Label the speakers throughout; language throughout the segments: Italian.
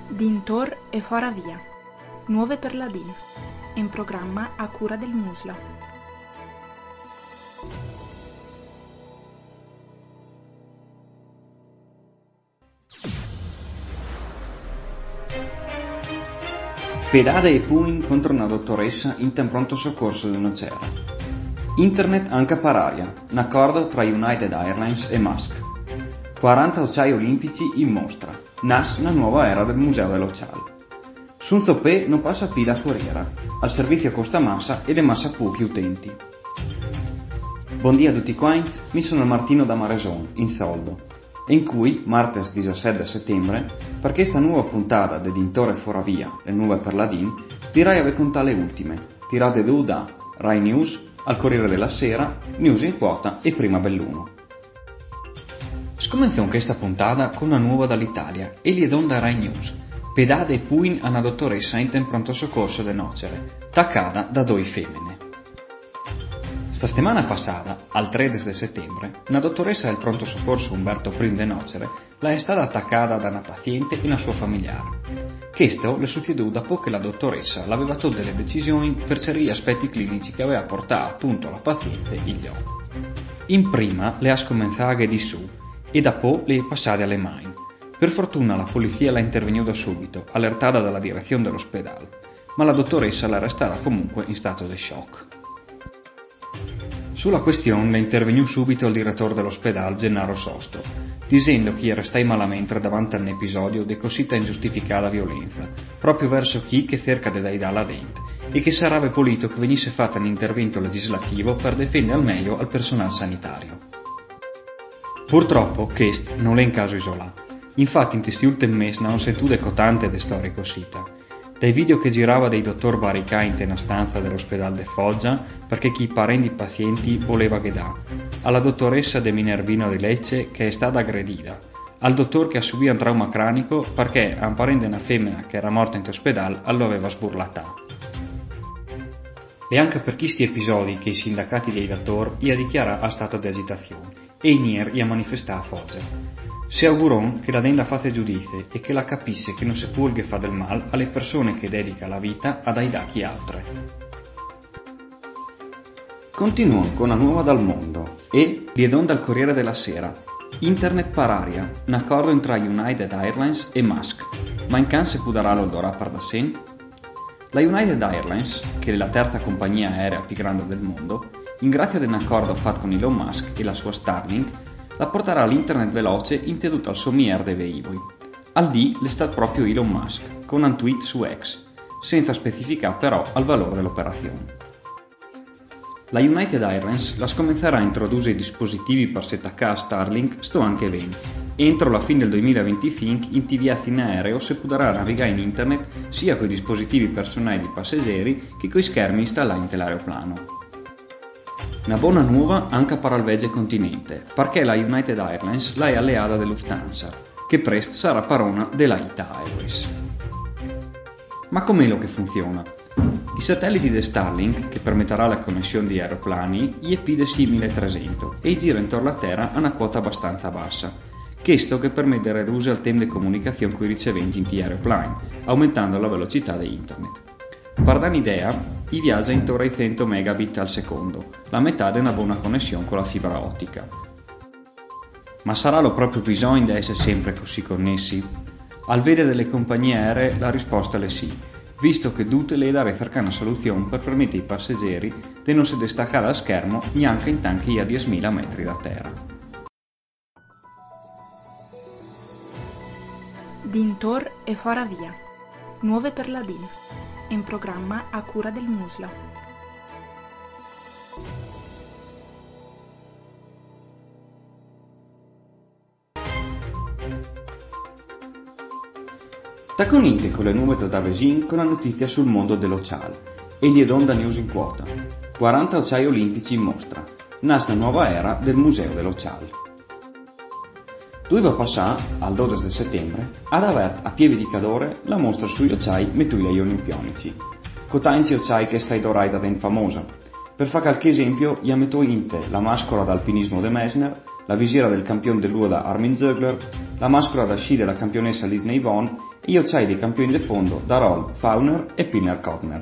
Speaker 1: Dintor e fora via. Nuove per la DIN. In programma a cura del Musla.
Speaker 2: Pedate e pugni contro una dottoressa in pronto soccorso di Nocera. Internet anche per aria, un accordo tra United Airlines e Musk. 40 occhiai olimpici in mostra, nasce una nuova era del Museo dell'Ocial. Sun Zopé non passa più la corriera, al servizio costa massa e le massa pochi utenti. Buongiorno a tutti quanti, mi sono Martino da Mareson, in Soldo, in cui, martes 17 settembre, per questa nuova puntata di Dintore Fora Via, le nuove per la DIN, direi a contare le ultime, tirate da Rai News, al Corriere della Sera, News in Quota e Prima Belluno. Scominciamo questa puntata con una nuova dall'Italia e li da Rai News. Pedate e puin a una dottoressa in pronto soccorso de Nocere, taccata da due femmine. Sta settimana passata, al 13 settembre, una dottoressa del pronto soccorso Umberto I de Nocere è stata attaccata da una paziente e una sua familiare. Questo le succedeu dopo che la dottoressa l'aveva tolto delle decisioni per certi aspetti clinici che aveva portato appunto la paziente in gioco. In prima le ha scominciato di su e dopo le è passate alle mani. Per fortuna la polizia l'ha intervenuta subito, allertata dalla direzione dell'ospedale, ma la dottoressa l'era restata comunque in stato di shock. Sulla questione è intervenuto subito il direttore dell'ospedale Gennaro Sosto, dicendo che era stai malamente davanti a un episodio di cosita ingiustificata violenza, proprio verso chi che cerca di dare la dente, e che sarebbe polito che venisse fatto un intervento legislativo per difendere al meglio al personale sanitario. Purtroppo questo non è un caso isolato. Infatti in questi ultimi mesi non si sentite tante di storie cosita. Dai video che girava dei dottor Baricà in una stanza dell'ospedale de Foggia perché chi parenti pazienti voleva ghedà, alla dottoressa de Minervino di Lecce che è stata aggredita, al dottor che ha subito un trauma cranico perché a un parente una femmina che era morta in ospedale lo aveva sburlata. E anche per questi episodi che i sindacati dei dottor gli ha dichiarato a stato di agitazione e ieri gli ha manifestato a Foggia. Si augurò che la denda faccia giudizio e che la capisse che non si può fare del male alle persone che dedica la vita ad aidacchi altre. Continuò con una nuova dal mondo e liedon dal Corriere della Sera. Internet per aria, un accordo tra United Airlines e Musk, ma in can si potrà l'odorà per da sen? La United Airlines, che è la terza compagnia aerea più grande del mondo, in grazia di un accordo fatto con Elon Musk e la sua Starlink, la porterà all'internet veloce in tenuto al sommier dei velivoli. Al D l'è stato proprio Elon Musk, con un tweet su X, senza specificare però il valore dell'operazione. La United Airlines la scominciarà a introdurre i dispositivi per settaccare Starlink sto anche ben. Entro la fine del 2025 in viaggi in aereo si potrà navigare in internet sia con i dispositivi personali di passeggeri che con i schermi installati nell'aeroplano. Una buona nuova anche per il vecchio continente, perché la United Airlines è alleata della Lufthansa, che presto sarà padrona della Ita Airways. Ma com'è lo che funziona? I satelliti di Starlink, che permetterà la connessione di aeroplani, gli EPD 1300 e gira intorno alla Terra a una quota abbastanza bassa, questo che permette di ridurre il tempo di comunicazione con i riceventi in aeroplani, aumentando la velocità di internet. Per dare un'idea, i viaggia intorno ai 100 megabit al secondo, la metà di una buona connessione con la fibra ottica. Ma sarà lo proprio bisogno di essere sempre così connessi? Al vedere delle compagnie aeree la risposta è sì, visto che tutte le da cercare una soluzione per permettere ai passeggeri di non si distaccare dal schermo neanche in tanchi a 10.000 metri da terra.
Speaker 1: Dintor e fora via. Nuove per la DIN. In programma a cura del Musla.
Speaker 2: Tacconite con le nuove da Vesin con la notizia sul mondo dell'Ocial e gli da News in Quota. 40 occhiai olimpici in mostra. Nasce una nuova era del Museo dell'Ocial. Doveva passare, al 12 settembre, ad aver a pieve di cadore la mostra sugli occhiai metui agli olimpionici. Cotanzi occhiai che stai dorai da ben famosa. Per fare qualche esempio, gli metto in te la mascola d'alpinismo de Messner, la visiera del campione dell'UEDA Armin Zögler, la maschera da sci della campionessa Lisney Vonn e gli occhiali dei campioni del fondo da Roald Fauner e Pinner Kotner.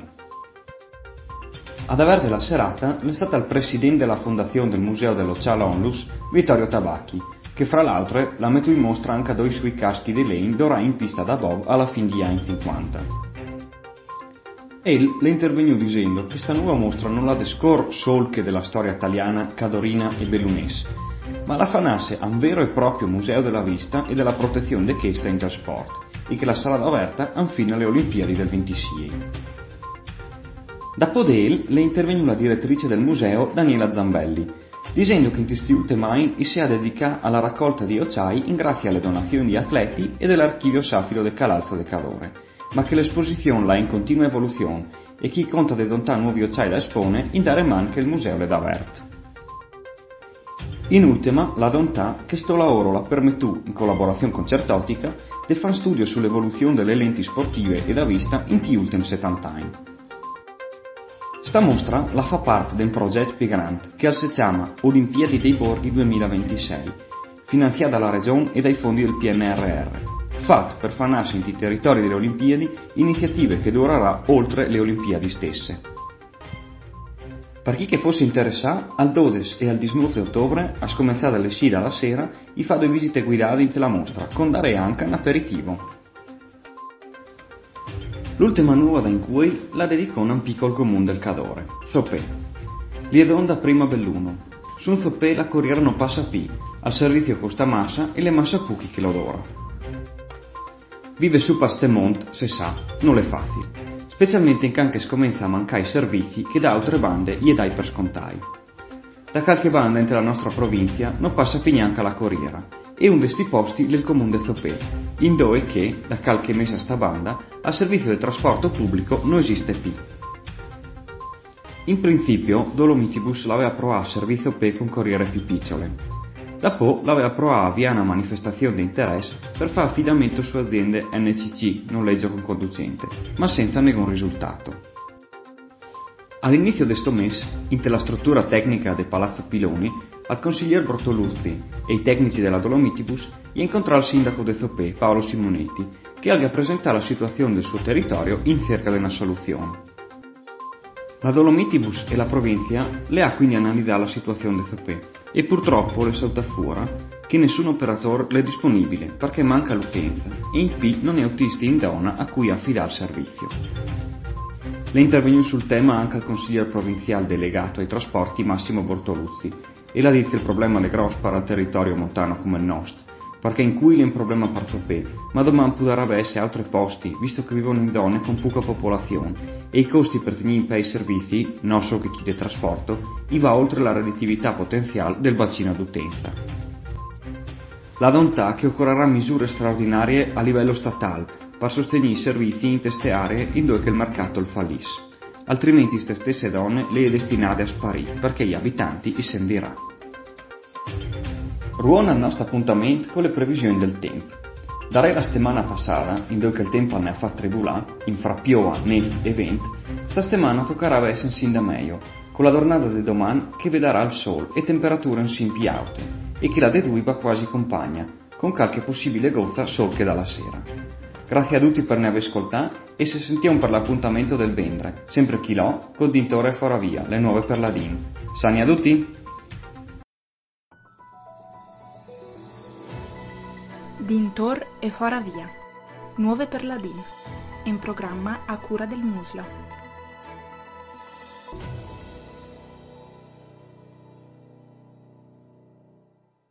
Speaker 2: Ad aver della serata è stata il presidente della fondazione del Museo dell'Occiala Onlus, Vittorio Tabacchi, che fra l'altro la metto in mostra anche due sui caschi di lane d'ora in pista da bob alla fin di anni 50. El le intervenu dicendo che questa nuova mostra non la descor sol che della storia italiana, cadorina e bellunese, ma la fanasse a un vero e proprio museo della vista e della protezione de questa in già sport, e che la sarà aperta fino alle Olimpiadi del 26. Dopo di el le intervenu la direttrice del museo Daniela Zambelli, dicendo che in questi ultimi anni si è dedicata alla raccolta di occiai in grazie alle donazioni di atleti e dell'archivio Safilo del Calalzo de Cadore, ma che l'esposizione là in continua evoluzione e chi conta di dontare nuovi occiai da espone in dare man che il museo le dà vert. In ultima, la dontà che sto lavoro l'ha permettuto, in collaborazione con Certotica, di fare un studio sull'evoluzione delle lenti sportive e da vista in ti ultimi 70 anni. Sta mostra la fa parte di un progetto più grande che si chiama Olimpiadi dei Borghi 2026, finanziata dalla Regione e dai fondi del PNRR, fatto per far nascere in territori delle Olimpiadi iniziative che durerà oltre le Olimpiadi stesse. Per chi che fosse interessato, al 12 e al 19 ottobre, a scominciare dalle 6 alla sera, i fa 2 visite guidate in la mostra, con dare anche un aperitivo. L'ultima nuova in cui la dedicò a un piccolo comune del Cadore, Zoppé. Li è da prima belluno. Su un Zoppé la corriera non passa più, al servizio costa massa e le massa pochi che l'odora. Vive su Pastemont, se sa, non è facile, specialmente in canche scomenza a mancare i servizi che da altre bande gli dai per scontai. Da qualche banda entro la nostra provincia non passa più neanche la corriera, e un vestiposti del comune di Zoppé, in dove che, da qualche mese a sta banda, al servizio del trasporto pubblico non esiste più. In principio, Dolomitibus l'aveva provato a servizio P con corriere più piccole. Dopo l'aveva provato a avviare una manifestazione di interesse per fare affidamento su aziende NCC, noleggio con conducente, ma senza nessun risultato. All'inizio di sto mese, in la struttura tecnica del Palazzo Piloni, al consigliere Bortoluzzi e i tecnici della Dolomitibus gli incontrò il sindaco di Zoppé, Paolo Simonetti, che ha presentato la situazione del suo territorio in cerca di una soluzione. La Dolomitibus e la provincia le ha quindi analizzato la situazione di Zoppé e purtroppo le salta fuori che nessun operatore è disponibile perché manca l'utenza e in più non è autisti in donna a cui affidare il servizio. Le è intervenuto sul tema anche il consigliere provinciale delegato ai trasporti Massimo Bortoluzzi e l'ha detto che il problema è grosso per il territorio montano come il nostro, perché in cui è un problema per Zoppé, ma domani potrebbe essere altri posti, visto che vivono in zone con poca popolazione e i costi per tenere in piedi i servizi, non solo che chi del trasporto, va oltre la redditività potenziale del bacino d'utenza. La dontà che occorrerà misure straordinarie a livello statale per sostenere i servizi in queste aree in dove che il mercato il fallisse, altrimenti queste stesse donne le è destinate a sparire perché gli abitanti si sentirà. Ruona il nostro appuntamento con le previsioni del tempo. Da la settimana passata, in dove il tempo ne ha fatto tribulà, in fra piova, neve e vento, sta settimana toccherà essere sin da meglio, con la giornata di domani che vedrà il sole e temperature in sin più alte, e che la deduiba quasi compagna, con qualche possibile gozza sol che dalla sera. Grazie a tutti per ne aver ascoltato e se sentiamo per l'appuntamento del ventre, sempre chilò, con Dintore e Foravia, le nuove per la DIN. Sani a tutti!
Speaker 1: Dintor e Foravia, nuove per la DIN, in programma a cura del Musla.